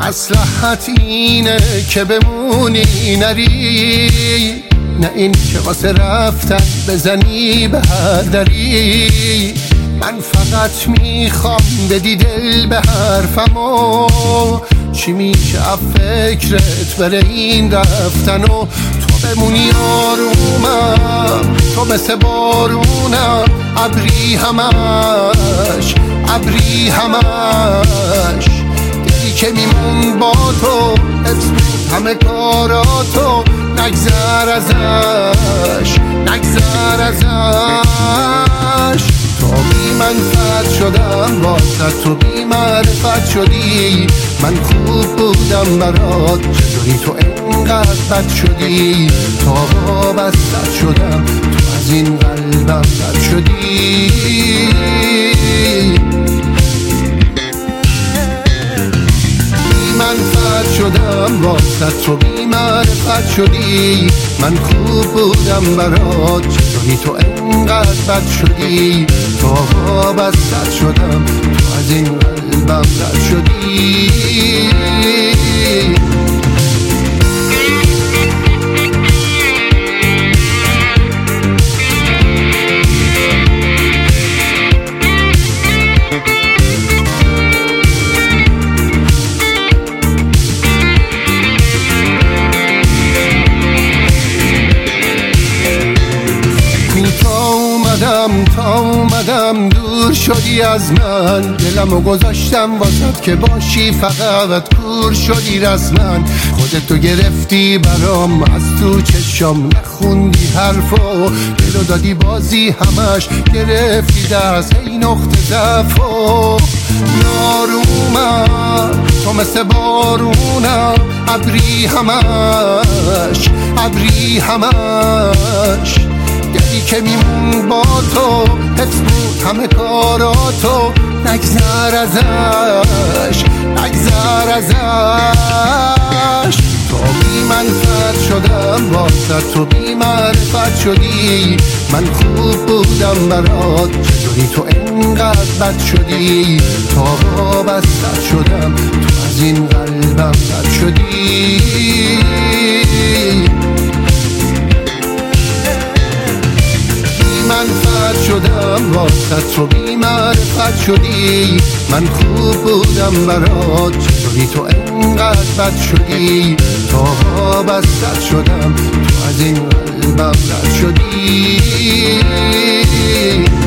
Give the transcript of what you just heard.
مصلحت اینه که بمونی نری، نه این که واسه رفتن بزنی به هر دری. من فقط میخوام بدی دل به حرفمو، چی میشه از فکرت بره این رفتن و تو بمونی آرومم. تو مثل بارونم، ابری همش، ابری همش. دلی که میمون با تو حفظ بود همه کاراتو، نگذر ازش، نگذر ازش. تو بی منفعت شدم واسه تو بی معرفت شدی. من خوب بودم برات، چطوری تو انقدر بد شدی؟ تا وابستت شدم تو از این قلبم بد شدی. منفعت شدم واسه تو بی معرفت شدی. من خوب بودم برات، چطوری تو انقدر بد شدی؟ تا وابستت شدم تو از این قلبم رد شدی. تا اومدم دور شدی از من، دلمو گذاشتم واسد که باشی فقط کور شدی رسما. خودتو گرفتی برام از تو چشم، نخوندی حرفو، دلو دادی بازی همش گرفتی دست، ای نقطه ضعفو. نارومم تو مثل بارونم، ابری همش، ابری همش. دلی که میمون با تو حفظ بود همه کاراتو، نگذر ازش، نگذر ازش. تو بی منفعت شدم واسه تو بی معرفت شدی. من خوب بودم برات، چطوری تو انقدر بد شدی؟ تا وابستت شدم تو از این قلبم رد شدی. منفعت شدم واسه تو بی معرفت شدی. من خوب بودم برات، چطوری تو انقدر بد شدی؟ تا وابستت شدم تو از این قلبم رد شدی.